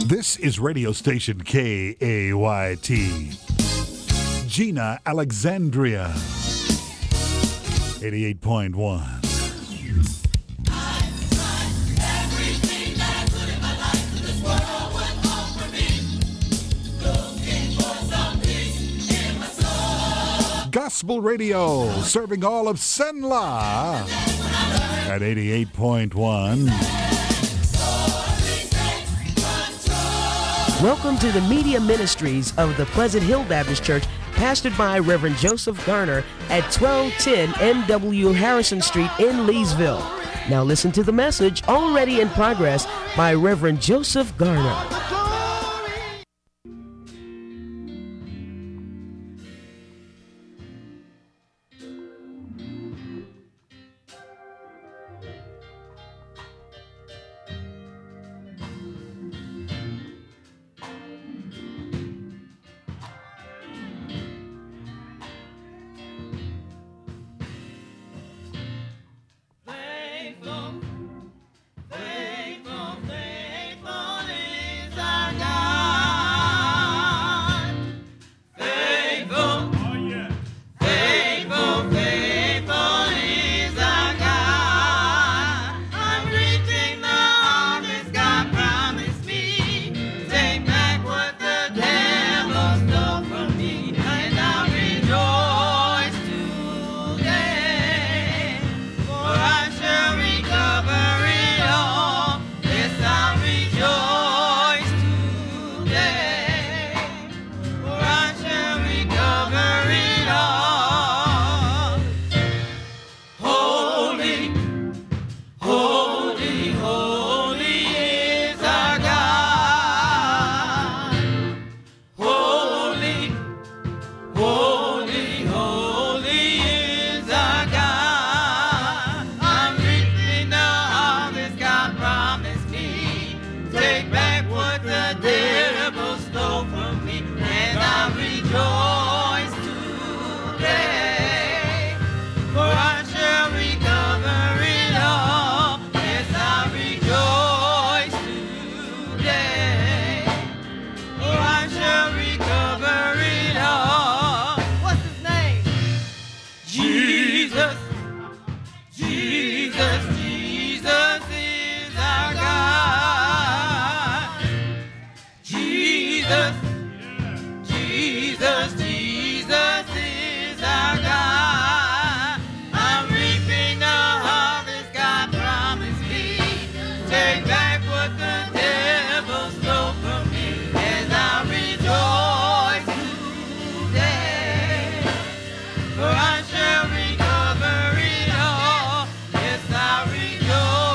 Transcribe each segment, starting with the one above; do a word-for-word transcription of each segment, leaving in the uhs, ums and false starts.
This is radio station K A Y T. Gina Alexandria. eighty-eight point one. Gospel Radio, serving all of Senla at eighty-eight point one. Welcome to the media ministries of the Pleasant Hill Baptist Church, pastored by Reverend Joseph Garner at twelve ten N W Harrison Street in Leesville. Now listen to the message already in progress by Reverend Joseph Garner.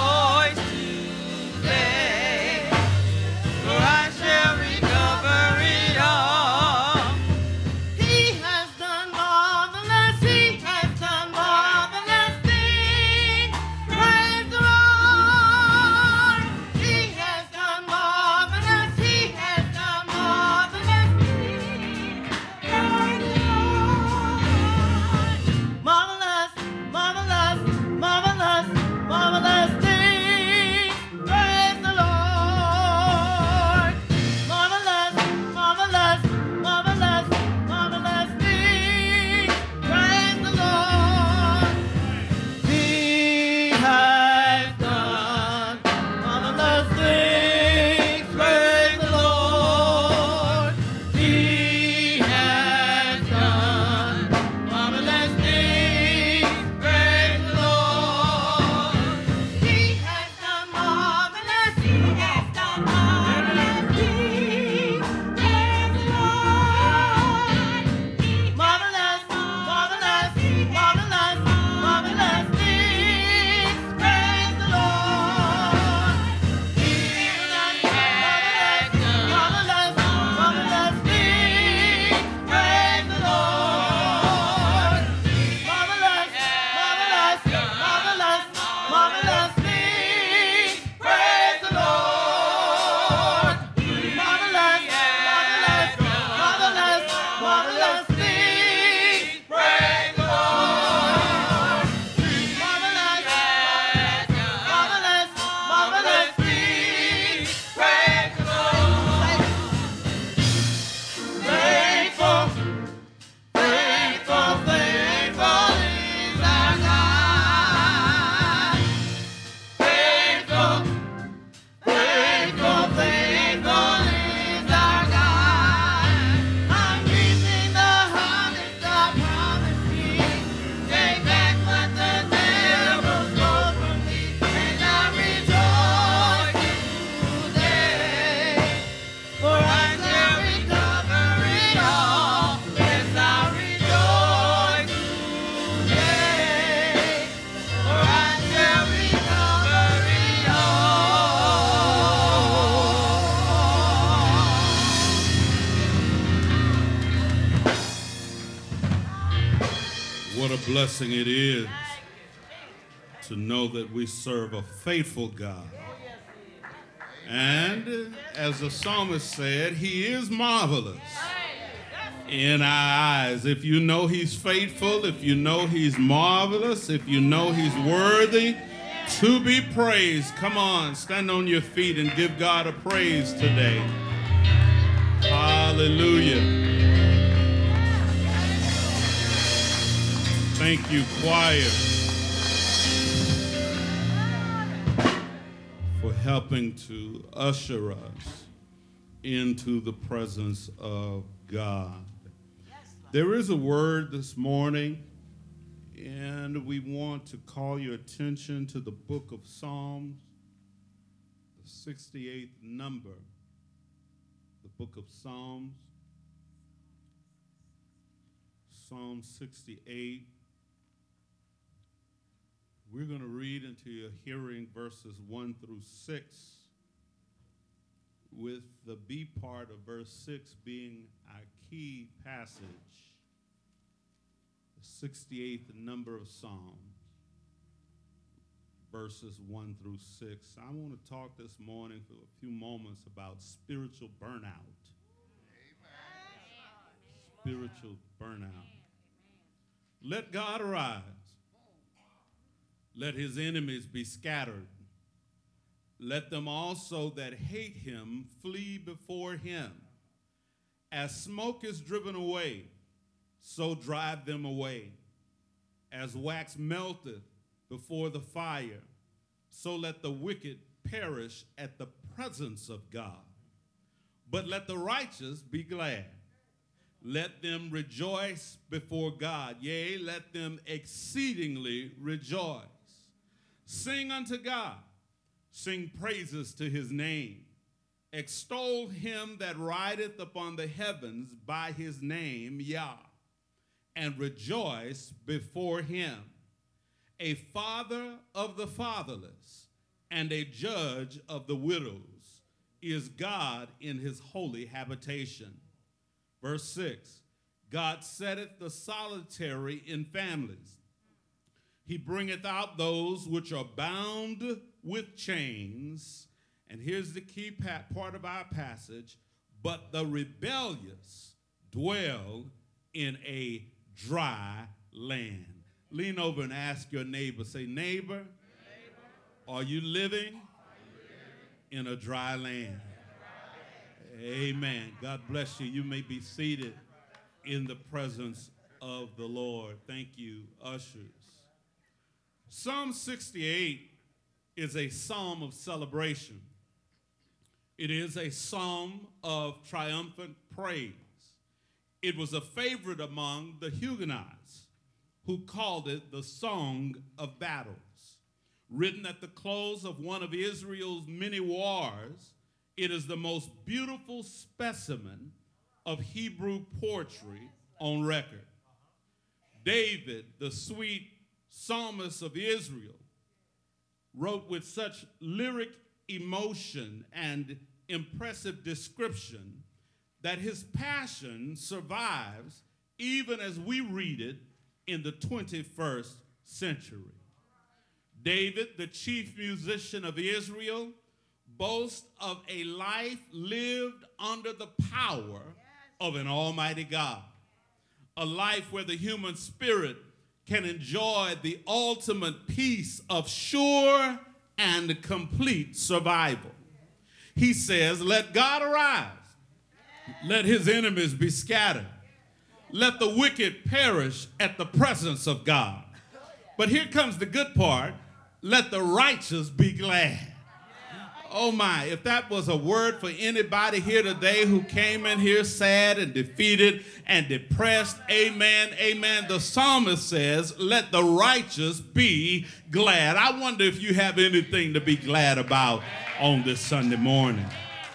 For I shall recover it. What a blessing it is to know that we serve a faithful God. And as the psalmist said, he is marvelous in our eyes. If you know he's faithful, if you know he's marvelous, if you know he's worthy to be praised, come on, stand on your feet and give God a praise today. Hallelujah. Thank you, choir, for helping to usher us into the presence of God. There is a word this morning, and we want to call your attention to the book of Psalms, the sixty-eighth number, the book of Psalms, Psalm sixty-eight. We're going to read into your hearing verses one through six, with the B part of verse six being our key passage, the sixty-eighth number of Psalms, verses one through six. I want to talk this morning for a few moments about spiritual burnout. Amen. Spiritual burnout. Let God arise. Let his enemies be scattered. Let them also that hate him flee before him. As smoke is driven away, so drive them away. As wax melteth before the fire, so let the wicked perish at the presence of God. But let the righteous be glad. Let them rejoice before God. Yea, let them exceedingly rejoice. Sing unto God, sing praises to his name. Extol him that rideth upon the heavens by his name, Yah, and rejoice before him. A father of the fatherless and a judge of the widows is God in his holy habitation. Verse six, God setteth the solitary in families. He bringeth out those which are bound with chains. And here's the key part of our passage. But the rebellious dwell in a dry land. Lean over and ask your neighbor, say, neighbor, neighbor are you living, are you living in a dry land? Amen. God bless you. You may be seated in the presence of the Lord. Thank you, ushers. Psalm sixty-eight is a psalm of celebration. It is a psalm of triumphant praise. It was a favorite among the Huguenots, who called it the Song of Battles. Written at the close of one of Israel's many wars, it is the most beautiful specimen of Hebrew poetry on record. David, the sweet psalmist of Israel, wrote with such lyric emotion and impressive description that his passion survives even as we read it in the twenty-first century. David, the chief musician of Israel, boasts of a life lived under the power of an almighty God, a life where the human spirit can enjoy the ultimate peace of sure and complete survival. He says, let God arise. Let his enemies be scattered. Let the wicked perish at the presence of God. But here comes the good part. Let the righteous be glad. Oh my, if that was a word for anybody here today who came in here sad and defeated and depressed, amen, amen. The psalmist says, let the righteous be glad. I wonder if you have anything to be glad about on this Sunday morning.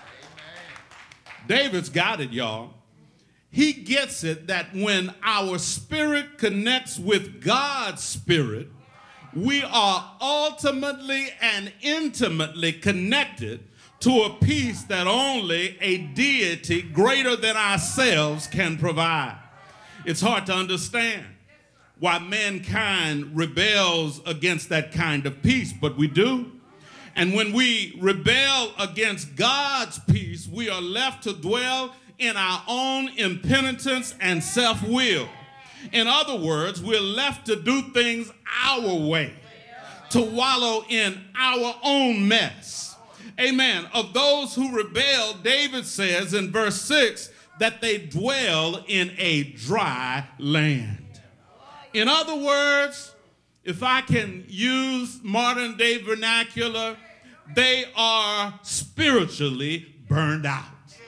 David's got it, y'all. He gets it that when our spirit connects with God's spirit, we are ultimately and intimately connected to a peace that only a deity greater than ourselves can provide. It's hard to understand, why mankind rebels against that kind of peace, but we do. And when we rebel against God's peace, we are left to dwell in our own impenitence and self-will. In other words, we're left to do things our way, to wallow in our own mess. Amen. Of those who rebel, David says in verse six that they dwell in a dry land. In other words, if I can use modern day vernacular, they are spiritually burned out.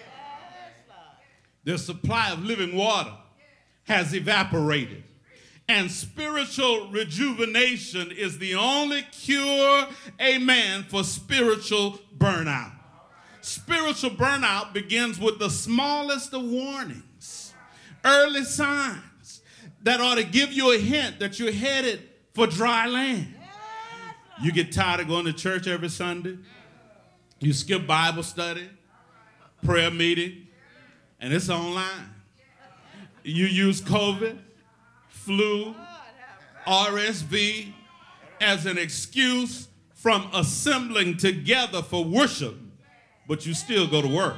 Their supply of living water has evaporated. And spiritual rejuvenation is the only cure, amen, for spiritual burnout. Spiritual burnout begins with the smallest of warnings, early signs that ought to give you a hint that you're headed for dry land. You get tired of going to church every Sunday. You skip Bible study, prayer meeting, and it's online. You use COVID, flu, R S V as an excuse from assembling together for worship, but you still go to work.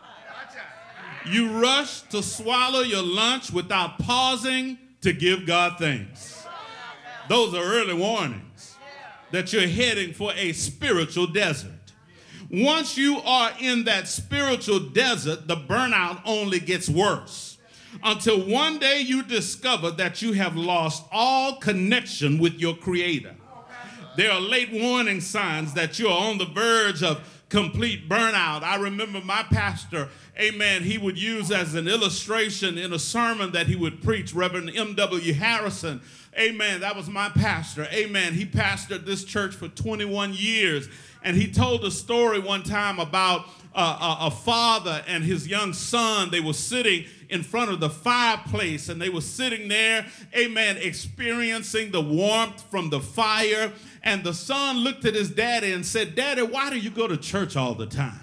You rush to swallow your lunch without pausing to give God thanks. Those are early warnings that you're heading for a spiritual desert. Once you are in that spiritual desert, the burnout only gets worse, until one day you discover that you have lost all connection with your Creator. There are late warning signs that you're on the verge of complete burnout. I remember my pastor, amen, he would use as an illustration in a sermon that he would preach, Reverend M W Harrison. Amen, that was my pastor. Amen, he pastored this church for twenty-one years. And he told a story one time about uh, a, a father and his young son. They were sitting in front of the fireplace, and they were sitting there, amen, experiencing the warmth from the fire. And the son looked at his daddy and said, "Daddy, why do you go to church all the time?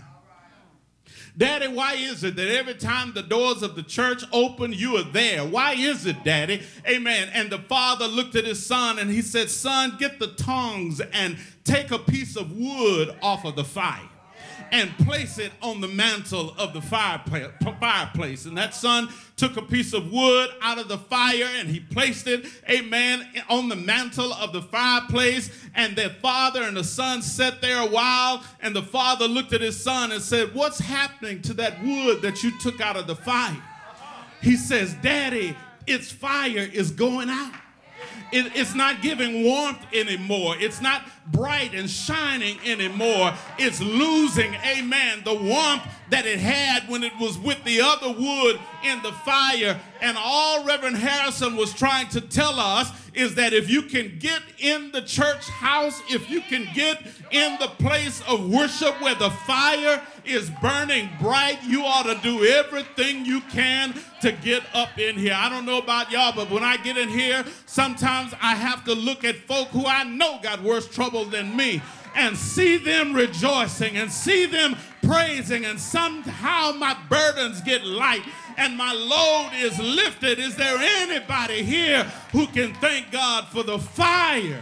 Daddy, why is it that every time the doors of the church open, you are there? Why is it, Daddy?" Amen. And the father looked at his son and he said, "Son, get the tongs and take a piece of wood off of the fire and place it on the mantle of the fireplace." And that son took a piece of wood out of the fire and he placed it, amen, on the mantle of the fireplace. And their father and the son sat there a while, and the father looked at his son and said, "What's happening to that wood that you took out of the fire?" He says, "Daddy, its fire is going out. It, it's not giving warmth anymore. It's not bright and shining anymore. It's losing, amen, the warmth that it had when it was with the other wood in the fire." And all Reverend Harrison was trying to tell us is that if you can get in the church house, if you can get in the place of worship where the fire is burning bright, you ought to do everything you can to get up in here. I don't know about y'all, but when I get in here, sometimes I have to look at folk who I know got worse trouble than me and see them rejoicing and see them praising, and somehow my burdens get light and my load is lifted. Is there anybody here who can thank God for the fire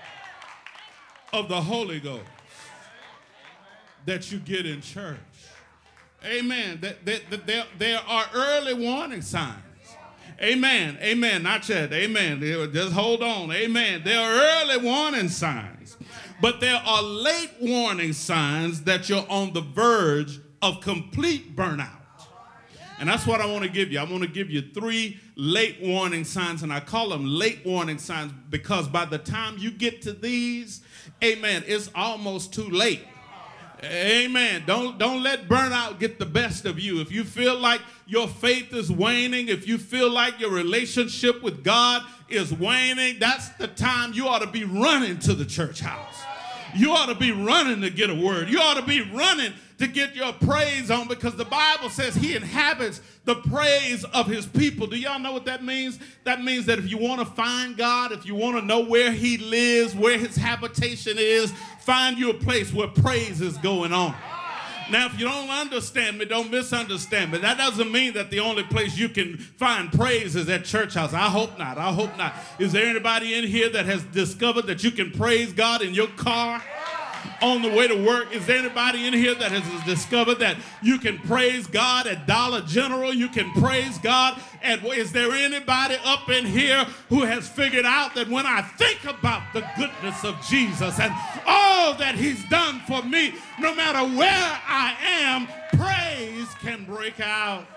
of the Holy Ghost that you get in church? Amen. That, that, that there, there are early warning signs. Amen. Amen. Not yet. Amen. Just hold on. Amen. There are early warning signs, but there are late warning signs that you're on the verge of complete burnout. And that's what I want to give you. I want to give you three late warning signs, and I call them late warning signs because by the time you get to these, amen, it's almost too late. Amen. Don't, don't let burnout get the best of you. If you feel like your faith is waning, if you feel like your relationship with God is waning, that's the time you ought to be running to the church house. You ought to be running to get a word. You ought to be running to get your praise on, because the Bible says he inhabits the praise of his people. Do y'all know what that means? That means that if you want to find God, if you want to know where he lives, where his habitation is, find you a place where praise is going on. Now, if you don't understand me, don't misunderstand me. That doesn't mean that the only place you can find praise is at church house. I hope not. I hope not. Is there anybody in here that has discovered that you can praise God in your car on the way to work? Is there anybody in here that has discovered that you can praise God at Dollar General? You can praise God at, is there anybody up in here who has figured out that when I think about the goodness of Jesus and all that he's done for me, no matter where I am, praise can break out.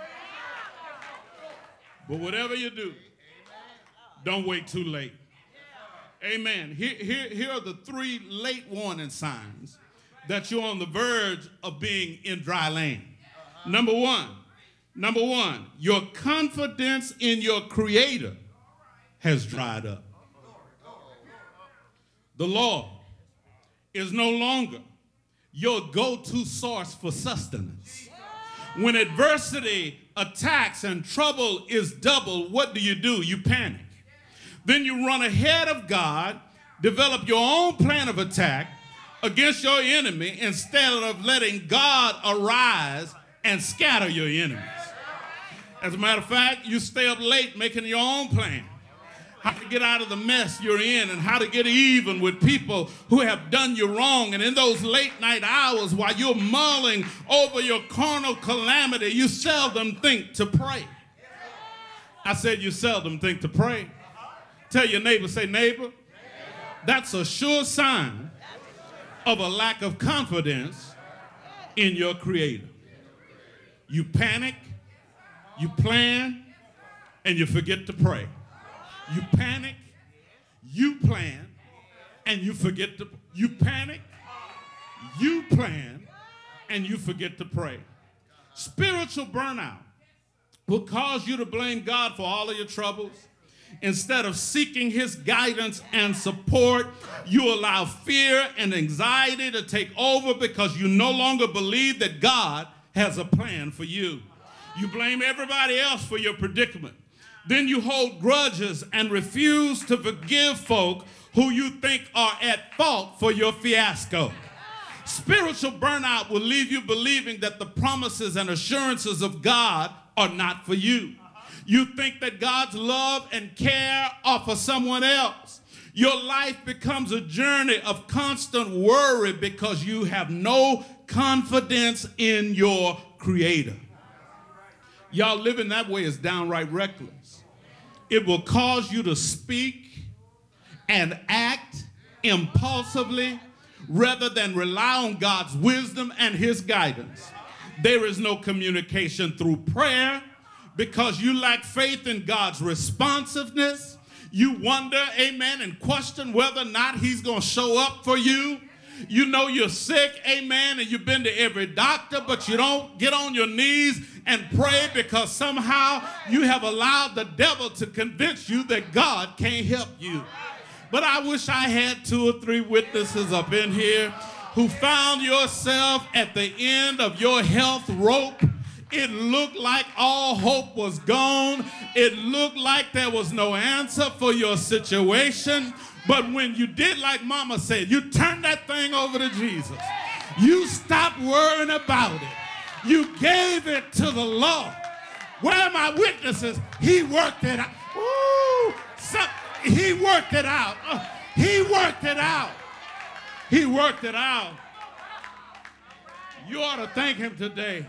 But whatever you do, don't wait too late. Amen. Here, here, here are the three late warning signs that you're on the verge of being in dry land. Number one, number one, your confidence in your Creator has dried up. The Lord is no longer your go-to source for sustenance. When adversity attacks and trouble is double, what do you do? You panic. Then you run ahead of God, develop your own plan of attack against your enemy instead of letting God arise and scatter your enemies. As a matter of fact, you stay up late making your own plan. How to get out of the mess you're in and how to get even with people who have done you wrong. And in those late night hours while you're mulling over your carnal calamity, you seldom think to pray. I said you seldom think to pray. Tell your neighbor, say, neighbor, that's a sure sign of a lack of confidence in your Creator. You panic, you plan, and you forget to pray. You panic, you plan, and you forget to, you panic, you plan, and you forget to pray. Spiritual burnout will cause you to blame God for all of your troubles. Instead of seeking his guidance and support, you allow fear and anxiety to take over because you no longer believe that God has a plan for you. You blame everybody else for your predicament. Then you hold grudges and refuse to forgive folk who you think are at fault for your fiasco. Spiritual burnout will leave you believing that the promises and assurances of God are not for you. You think that God's love and care are for someone else. Your life becomes a journey of constant worry because you have no confidence in your Creator. Y'all living that way is downright reckless. It will cause you to speak and act impulsively rather than rely on God's wisdom and his guidance. There is no communication through prayer because you lack faith in God's responsiveness. You wonder, amen, and question whether or not he's going to show up for you. You know you're sick, amen, and you've been to every doctor, but you don't get on your knees and pray because somehow you have allowed the devil to convince you that God can't help you. But I wish I had two or three witnesses up in here who found yourself at the end of your health rope. It looked like all hope was gone. It looked like there was no answer for your situation. But when you did like Mama said, you turned that thing over to Jesus. You stopped worrying about it. You gave it to the Lord. Where are my witnesses? He worked it out. Ooh, so, he worked it out. Uh, he worked it out. He worked it out. You ought to thank him today.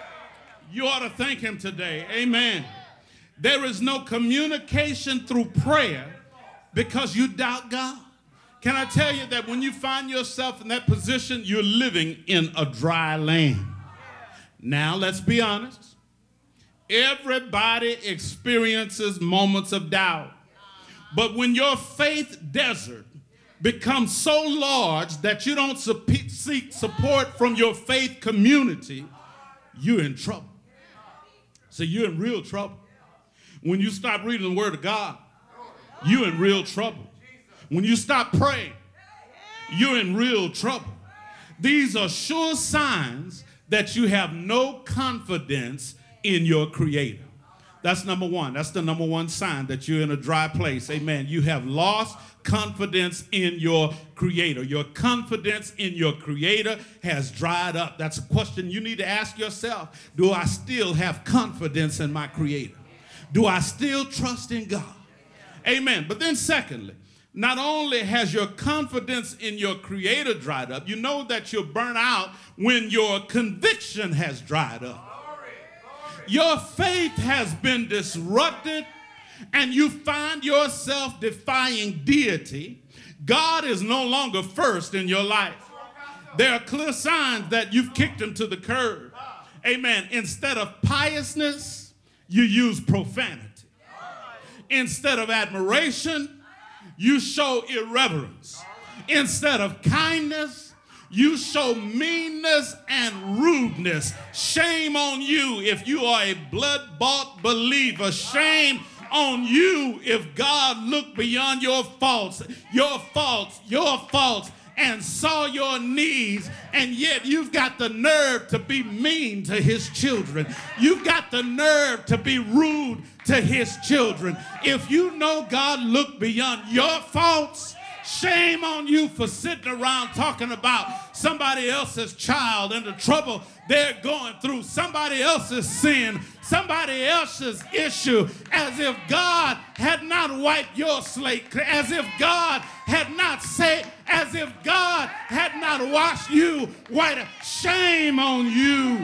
You ought to thank him today. Amen. There is no communication through prayer because you doubt God. Can I tell you that when you find yourself in that position, you're living in a dry land? Now, let's be honest. Everybody experiences moments of doubt. But when your faith desert becomes so large that you don't seek support from your faith community, you're in trouble. So you're in real trouble. When you stop reading the Word of God, you're in real trouble. When you stop praying, you're in real trouble. These are sure signs that you have no confidence in your Creator. That's number one. That's the number one sign that you're in a dry place. Amen. You have lost confidence in your Creator. Your confidence in your Creator has dried up. That's a question you need to ask yourself. Do I still have confidence in my Creator? Do I still trust in God? Amen. But then secondly, not only has your confidence in your Creator dried up, you know that you're burnt out when your conviction has dried up. Your faith has been disrupted and you find yourself defying deity. God is no longer first in your life. There are clear signs that you've kicked him to the curb. Amen. Instead of piousness, you use profanity. Instead of admiration, you show irreverence. Instead of kindness, you show meanness and rudeness. Shame on you if you are a blood-bought believer. Shame on you if God looked beyond your faults, your faults, your faults, and saw your needs, and yet you've got the nerve to be mean to his children. You've got the nerve to be rude to his children. If you know God looked beyond your faults, shame on you for sitting around talking about somebody else's child and the trouble they're going through, somebody else's sin, somebody else's issue, as if God had not wiped your slate, as if God had not said, as if God had not washed you white. Shame on you.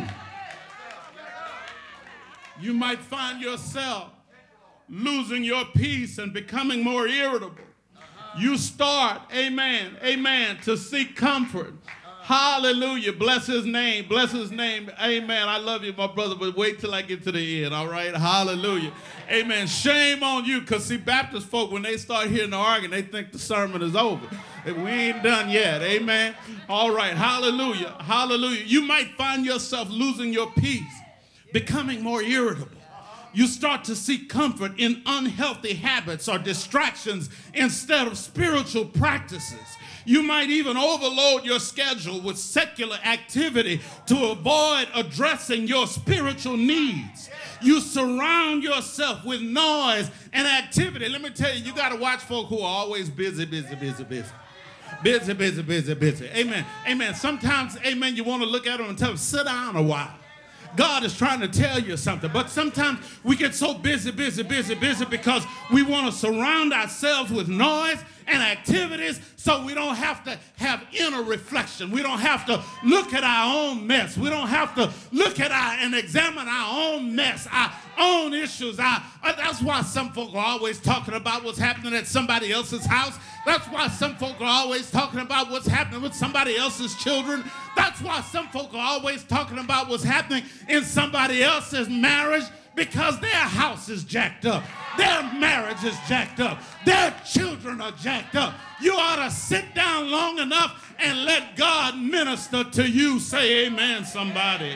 You might find yourself losing your peace and becoming more irritable. You start, amen, amen, to seek comfort. Hallelujah. Bless his name. Bless his name. Amen. I love you, my brother, but wait till I get to the end, all right? Hallelujah. Amen. Shame on you, because, see, Baptist folk, when they start hearing the argument, they think the sermon is over. We ain't done yet. Amen. All right. Hallelujah. Hallelujah. You might find yourself losing your peace, becoming more irritable. You start to seek comfort in unhealthy habits or distractions instead of spiritual practices. You might even overload your schedule with secular activity to avoid addressing your spiritual needs. You surround yourself with noise and activity. Let me tell you, you got to watch folk who are always busy, busy, busy, busy. Busy, busy, busy, busy. Amen. Amen. Sometimes, amen, you want to look at them and tell them, sit down a while. God is trying to tell you something. But sometimes we get so busy, busy, busy, busy because we want to surround ourselves with noise and activities so we don't have to have inner reflection. We don't have to look at our own mess. We don't have to look at our and examine our own mess, our own issues. Our, uh, that's why some folk are always talking about what's happening at somebody else's house. That's why some folk are always talking about what's happening with somebody else's children. That's why some folk are always talking about what's happening in somebody else's marriage, because their house is jacked up. Their marriage is jacked up. Their children are jacked up. You ought to sit down long enough and let God minister to you. Say amen, somebody.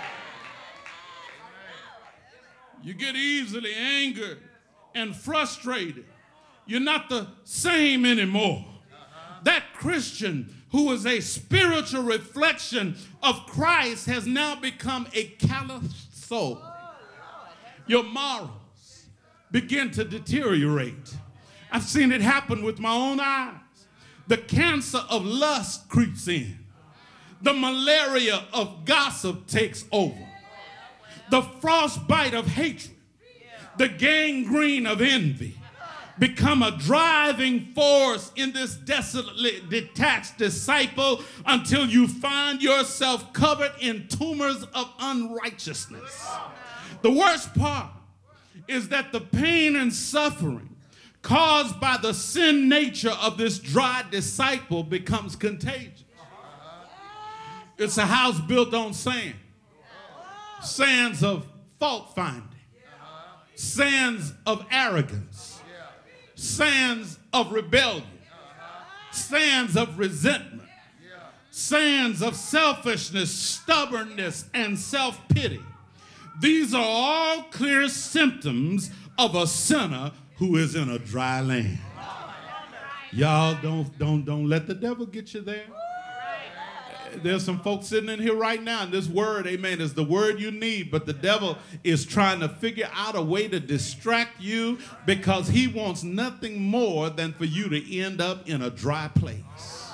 You get easily angered and frustrated. You're not the same anymore. That Christian who is a spiritual reflection of Christ has now become a callous soul. Your morals begin to deteriorate. I've seen it happen with my own eyes. The cancer of lust creeps in. The malaria of gossip takes over. The frostbite of hatred, the gangrene of envy, become a driving force in this desolately detached disciple until you find yourself covered in tumors of unrighteousness. The worst part is that the pain and suffering caused by the sin nature of this dry disciple becomes contagious. It's a house built on sand. Sands of fault finding. Sands of arrogance. Sands of rebellion. Sands of resentment. Sands of selfishness, stubbornness, and self-pity. These are all clear symptoms of a sinner who is in a dry land. Y'all don't, don't, don't let the devil get you there. There's some folks sitting in here right now, and this word, amen, is the word you need, but the devil is trying to figure out a way to distract you because he wants nothing more than for you to end up in a dry place.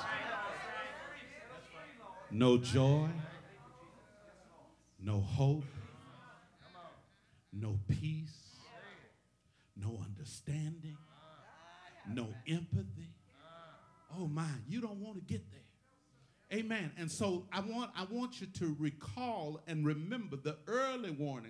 No joy, no hope, no peace, no understanding, no empathy. Oh my, you don't want to get there. Amen. And so I want I want you to recall and remember the early warning